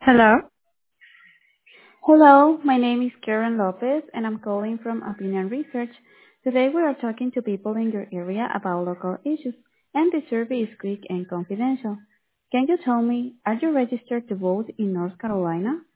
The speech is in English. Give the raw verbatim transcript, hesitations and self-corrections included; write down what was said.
Hello. Hello, my name is Karen Lopez and I'm calling from Opinion Research. Today we are talking to people in your area about local issues and the survey is quick and confidential. Can you tell me, are you registered to vote in North Carolina?